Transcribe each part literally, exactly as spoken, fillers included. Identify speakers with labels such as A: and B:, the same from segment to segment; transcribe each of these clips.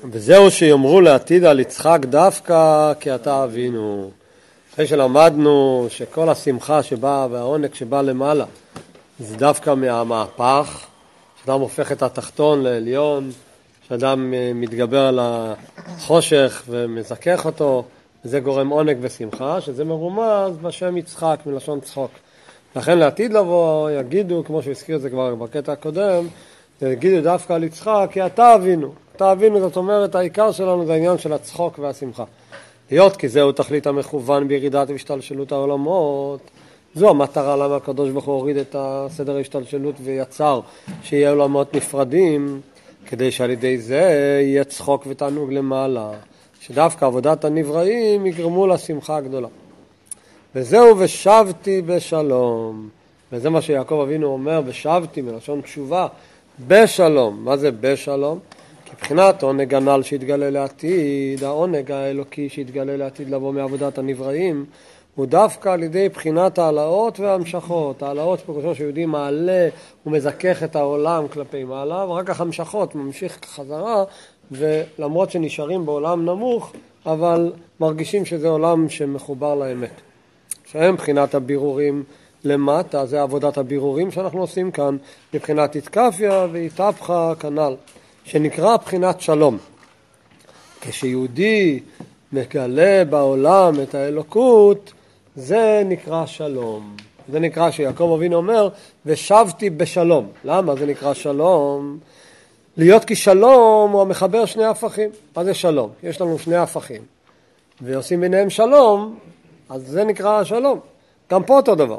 A: וזהו שיאמרו לעתיד על יצחק דווקא כי אתה אבינו. אחרי שלמדנו שכל השמחה שבאה והעונג שבא למעלה זה דווקא מהמהפך, שאדם הופך את התחתון לעליון, שאדם מתגבר על החושך ומזכך אותו, וזה גורם עונג ושמחה, שזה מרומז בשם יצחק מלשון צחוק. לכן לעתיד לבוא יגידו, כמו שהזכיר את זה כבר בקטע הקודם, יגידו דווקא על יצחק כי אתה אבינו. אתה אבינו, זאת אומרת, העיקר שלנו זה העניין של הצחוק והשמחה. להיות כי זהו תכלית המכוון בירידת והשתלשלות העולמות. זו המטרה למה הקדוש ברוך הוא הוריד את הסדר ההשתלשלות ויצר שיהיה עולמות נפרדים, כדי שעל ידי זה יהיה צחוק ותענוג למעלה, שדווקא עבודת הנבראים יגרמו לשמחה הגדולה. וזהו ושבתי בשלום. וזה מה שיעקב אבינו אומר, ושבתי מלשון תשובה, בשלום. מה זה בשלום? כי מבחינת עונג הנ"ל שהתגלה לעתיד, העונג האלוקי שהתגלה לעתיד לבוא מעבודת הנבראים, הוא דווקא על ידי בחינת העלאות והמשכות. העלאות פה כמו שיהודי מעלה ומזכך את העולם כלפי מעלה, ורק כך המשכות ממשיך חזרה, ולמרות שנשארים בעולם נמוך, אבל מרגישים שזה עולם שמחובר לאמת. שהם בחינת הבירורים למטה, זה עבודת הבירורים שאנחנו עושים כאן, מבחינת התקפיה והתהפכה כנ"ל, שנקרא בחינת שלום. כשיהודי מגלה בעולם את האלוקות, זה נקרא שלום. זה נקרא שיעקב אבינו אומר, ושבתי בשלום. למה זה נקרא שלום? להיות כי שלום הוא המחבר שני הפכים. מה זה שלום? יש לנו שני הפכים, ועושים ביניהם שלום, אז זה נקרא שלום. גם פה אותו דבר.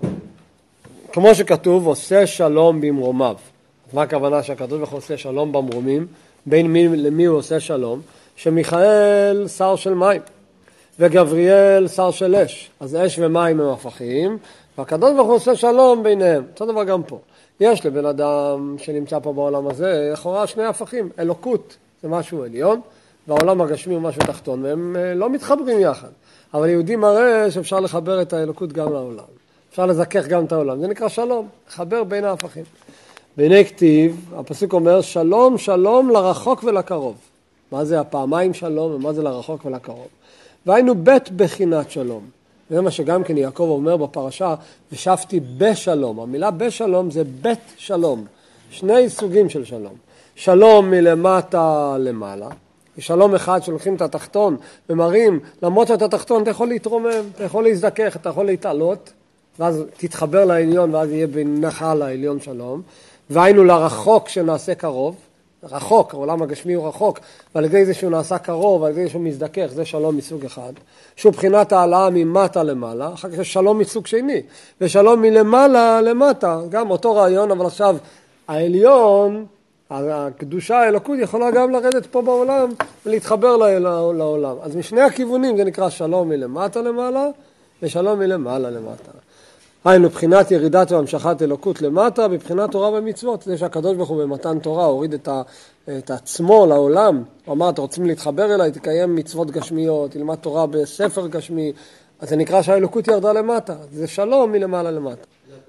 A: כמו שכתוב, עושה שלום במרומיו. מה הכוונה שהקדוש ברוך הוא עושה שלום במרומים? בין מי למי הוא עושה שלום? שמיכאל שר של מים, וגבריאל שר של אש. אז אש ומים הם הפכים, והקדוש ברוך הוא עושה שלום ביניהם. אותו דבר גם פה. יש לבן אדם שנמצא פה בעולם הזה, לכאורה שני הפכים. אלוקות זה משהו עליון, והעולם הגשמי הוא משהו תחתון, והם לא מתחברים יחד. אבל יהודי מראה שאפשר לחבר את האלוקות גם לעולם. אפשר לזכך גם את העולם. זה נקרא שלום, לחבר בין ההפכים. בעיני כתיב, הפסוק אומר, שלום, שלום לרחוק ולקרוב. מה זה הפעמיים שלום ומה זה לרחוק ולקרוב? והיינו בית בחינת שלום. זה מה שגם כן יעקב אומר בפרשה, ושבתי בשלום. המילה בשלום זה בית שלום. שני סוגים של שלום. שלום מלמטה למעלה. שלום אחד שלוקחים את התחתון ומראים, למרות שאתה תחתון אתה יכול להתרומם, אתה יכול להזדכך, אתה יכול להתעלות, ואז תתחבר לעליון ואז יהיה בינך לעליון שלום. והיינו לרחוק שנעשה קרוב. רחוק, העולם הגשמי הוא רחוק, ועל ידי זה שהוא נעשה קרוב, ועל ידי זה שהוא מזדכך, זה שלום מסוג אחד. שהוא בחינת העלאה ממטה למעלה, אחר כך יש שלום מסוג שני, ושלום מלמעלה למטה, גם אותו רעיון, אבל עכשיו העליון, הקדושה האלוקות יכולה גם לרדת פה בעולם, ולהתחבר לעולם. אז משני הכיוונים זה נקרא שלום מלמטה למעלה, ושלום מלמעלה למטה. היינו בחינת ירידת והמשכת אלוקות למטה, בבחינת תורה ומצוות. זה שהקדוש ברוך הוא במתן תורה הוריד את, ה, את עצמו לעולם. הוא אמר, אתם רוצים להתחבר אליי, תקיים מצוות גשמיות, תלמד תורה בספר גשמי. אז זה נקרא שהאלוקות ירדה למטה. זה שלום מלמעלה למטה.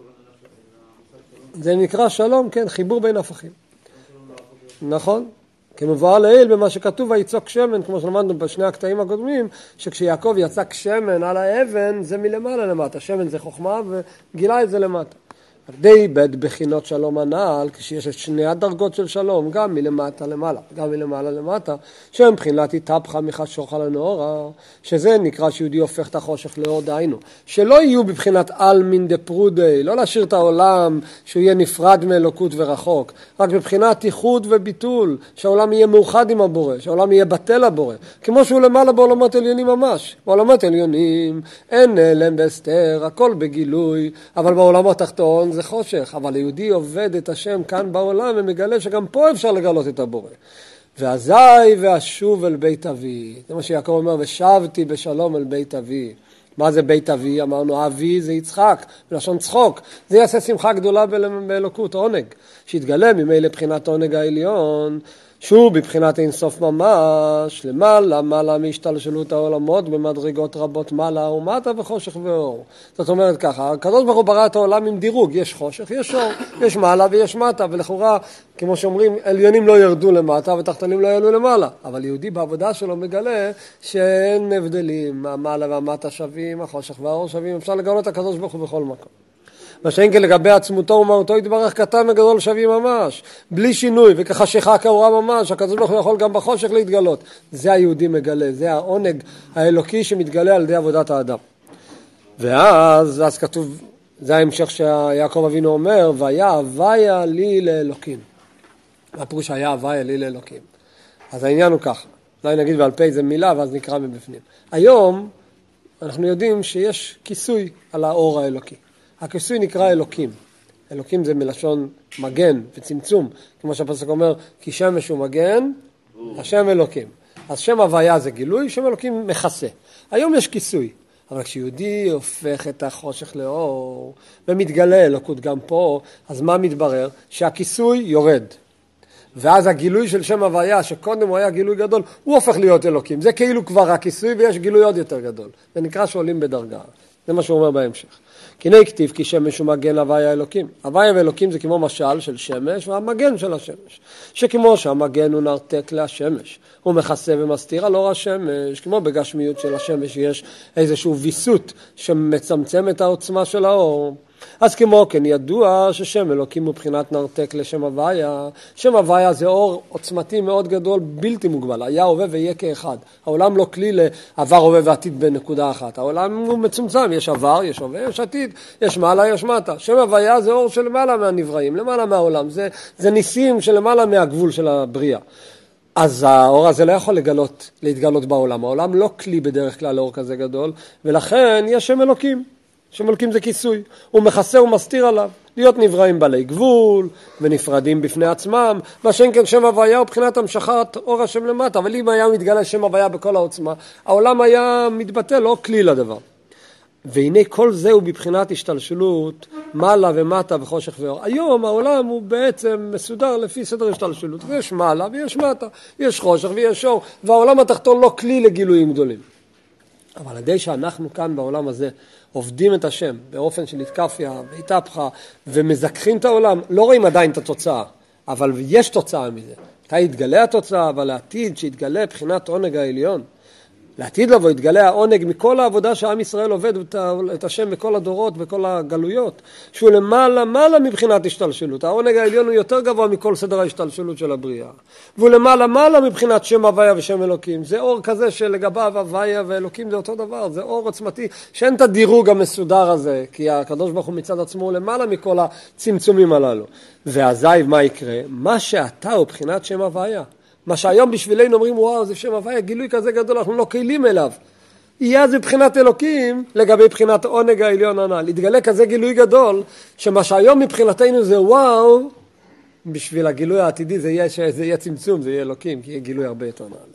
A: זה נקרא שלום, כן, חיבור בין הפכים. נכון? כמובן לעיל במה שכתוב ויצוק שמן, כמו שלמדנו בשני הקטעים הקודמים, שכשיעקב יצק שמן על האבן, זה מלמעלה למטה. שמן זה חוכמה וגילה את זה למטה. די בית בחינות שלום הנעל, כשיש את שני הדרגות של שלום, גם מלמטה למעלה, גם מלמעלה למטה, שהם בחינת התהפכה מחשוך על הנאורה, שזה נקרא שיהודי הופך את החושך לאור, דהיינו. שלא יהיו בבחינת על מן דפרודי, לא להשאיר את העולם שהוא יהיה נפרד מאלוקות ורחוק, רק בבחינת איחוד וביטול, שהעולם יהיה מאוחד עם הבורא, שהעולם יהיה בטל הבורא, כמו שהוא למעלה בעולמות עליונים ממש. בעולמות עליונים אין אלם בהסתר, הכל בגילוי, אבל בעולמות תחתון זה חושך, אבל היהודי עובד את השם כאן בעולם ומגלה שגם פה אפשר לגלות את הבורא. ואזי ואשוב אל בית אבי. זה מה שיעקב אומר, ושבתי בשלום אל בית אבי. מה זה בית אבי? אמרנו, אבי זה יצחק, בלשון צחוק. זה יעשה שמחה גדולה באלוקות, עונג. שיתגלה ממילא לבחינת עונג העליון, שהוא בבחינת אינסוף ממש, למעלה, מעלה מהשתלשלות העולמות במדרגות רבות מעלה ומטה וחושך ואור. זאת אומרת ככה, הקדוש ברוך הוא ברא את העולם עם דירוג, יש חושך, יש אור, יש מעלה ויש מטה, ולכאורה, כמו שאומרים, עליונים לא ירדו למטה ותחתונים לא יעלו למעלה. אבל יהודי בעבודה שלו מגלה שאין הבדלים, המעלה והמטה שווים, החושך והאור שווים, אפשר לגלות את הקדוש ברוך הוא בכל מקום. מה שאין כן לגבי עצמותו ומהותו יתברך קטן וגדול שווים ממש, בלי שינוי וכחשיכה כאורה ממש, הקדוש ברוך הוא יכול גם בחושך להתגלות. זה היהודי מגלה, זה העונג האלוקי שמתגלה על ידי עבודת האדם. ואז אז כתוב, זה ההמשך שיעקב אבינו אומר, והיה הוויה לי לאלוקים. הפירוש היה הוויה לי לאלוקים. אז העניין הוא ככה, אולי נגיד בעל פה איזה מילה ואז נקרא מבפנים. היום אנחנו יודעים שיש כיסוי על האור האלוקי. הכיסוי נקרא אלוקים. אלוקים זה מלשון מגן וצמצום. כמו שהפסוק אומר, כי שמש הוא מגן, השם אלוקים. אז שם הוויה זה גילוי, שם אלוקים מכסה. היום יש כיסוי. אבל כשיהודי הופך את החושך לאור, ומתגלה אלוקות גם פה, אז מה מתברר? שהכיסוי יורד. ואז הגילוי של שם הוויה, שקודם הוא היה גילוי גדול, הוא הופך להיות אלוקים. זה כאילו כבר הכיסוי ויש גילוי עוד יותר גדול. זה נקרא שעולים בדרגה. זה מה שהוא אומר בהמשך. כי נה כתיב כי שמש הוא מגן הוויה אלוקים. הוויה ואלוקים זה כמו משל של שמש והמגן של השמש. שכמו שהמגן הוא נרתק להשמש, הוא מכסה ומסתיר על אור השמש, כמו בגשמיות של השמש יש איזשהו ויסות שמצמצם את העוצמה של האור. אז כמו כן ידוע ששם אלוקים הוא בחינת נרתק לשם הוויה. שם הוויה זה אור עוצמתי מאוד גדול, בלתי מוגבל, היה הווה ויהיה כאחד. העולם לא כלי לעבר הווה ועתיד בנקודה אחת, העולם הוא מצומצם, יש עבר, יש הווה, יש עתיד, יש מעלה, יש מטה. שם הוויה זה אור של למעלה מהנבראים, למעלה מהעולם, זה, זה ניסים של למעלה מהגבול של הבריאה. אז האור הזה לא יכול לגלות, להתגלות בעולם, העולם לא כלי בדרך כלל לאור כזה גדול, ולכן יש שם אלוקים. שם אלוקים זה כיסוי, הוא מכסה ומסתיר עליו, להיות נבראים בעלי גבול ונפרדים בפני עצמם, מה שאין כן שם הוויה הוא בחינת המשכת אור השם למטה, אבל אם היה מתגלה שם הוויה בכל העוצמה, העולם היה מתבטל, לא כלי לדבר. והנה כל זה הוא בבחינת השתלשלות, מעלה ומטה וחושך ואור. היום העולם הוא בעצם מסודר לפי סדר השתלשלות, יש מעלה ויש מטה, יש חושך ויש אור, והעולם התחתון לא כלי לגילויים גדולים. אבל עדי שאנחנו כאן בעולם הזה עובדים את השם באופן של התקפיה והתהפכה ומזכחים את העולם, לא רואים עדיין את התוצאה, אבל יש תוצאה מזה. אתה יתגלה התוצאה, אבל לעתיד שיתגלה בחינת עונג העליון. לעתיד לבוא יתגלה העונג מכל העבודה שעם ישראל עובד את השם בכל הדורות, בכל הגלויות, שהוא למעלה, מעלה מבחינת השתלשלות. העונג העליון הוא יותר גבוה מכל סדר ההשתלשלות של הבריאה. והוא למעלה, מעלה מבחינת שם הוויה ושם אלוקים. זה אור כזה שלגביו הוויה ואלוקים זה אותו דבר. זה אור עוצמתי שאין את הדירוג המסודר הזה, כי הקדוש ברוך הוא מצד עצמו הוא למעלה מכל הצמצומים הללו. ואזי מה יקרה? מה שאתה הוא בחינת שם הוויה. מה שהיום בשבילנו אומרים, וואו, זה שם הוויה, גילוי כזה גדול, אנחנו לא קהילים אליו. יהיה זה בחינת אלוקים לגבי בחינת עונג העליון הנ"ל. יתגלה כזה גילוי גדול, שמה שהיום מבחינתנו זה וואו, בשביל הגילוי העתידי זה יהיה, זה יהיה צמצום, זה יהיה אלוקים, כי יהיה גילוי הרבה יותר נעלה.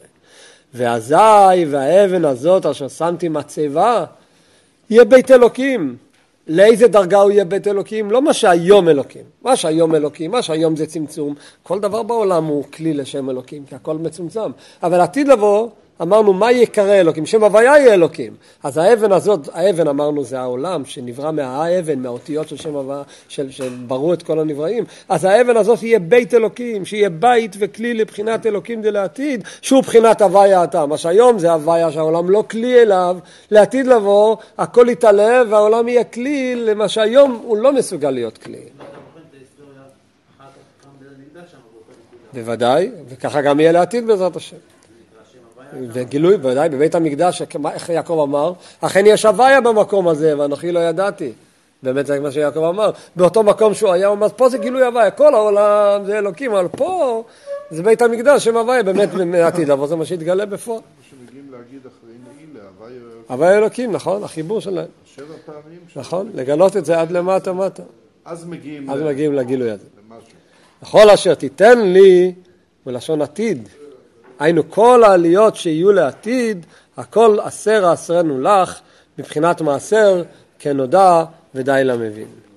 A: והזי והאבן הזאת אשר שמתי מצבה, יהיה בית אלוקים. לאיזה דרגה הוא יהיה בית אלוקים? לא מה שהיום אלוקים. מה שהיום אלוקים, מה שהיום זה צמצום. כל דבר בעולם הוא כלי לשם אלוקים, כי הכל מצומצם. אבל עתיד לבוא, אמרנו, מה יקרא אלוקים? שם הוויה יהיה אלוקים. אז האבן הזאת, האבן אמרנו, זה העולם שנברא מהאבן, מהאותיות של שם הוויה, של, שברו את כל הנבראים. אז האבן הזאת יהיה בית אלוקים, שיהיה בית וכלי לבחינת אלוקים דלעתיד, שהוא בחינת הוויה אתה. מה שהיום זה הוויה שהעולם לא כלי אליו, לעתיד לבוא, הכל יתעלה והעולם יהיה כלי למה שהיום הוא לא מסוגל להיות כלי. בוודאי, וככה גם יהיה לעתיד בעזרת השם. וגילוי, בוודאי, בבית המקדש, איך יעקב אמר, אכן יש הוויה במקום הזה, ואנוכי לא ידעתי. באמת זה מה שיעקב אמר. באותו מקום שהוא היה, הוא אומר, פה זה גילוי הוויה, כל העולם זה אלוקים, אבל פה זה בית המקדש, שם הוויה, באמת מעתיד לבוא, זה מה שהתגלה בפועל.
B: שמגיעים להגיד אחרי נעילה, הוויה אלוקים.
A: הוויה אלוקים, נכון, החיבור שלהם.
B: שבע פעמים.
A: נכון, לגלות את זה עד למטה מטה.
B: אז מגיעים.
A: אז מגיעים לגילוי הזה. לכל אשר תיתן לי, בלשון עתיד, היינו כל העליות שיהיו לעתיד, הכל עשר עשרנו לך, מבחינת מעשר, כנודע ודי למבין.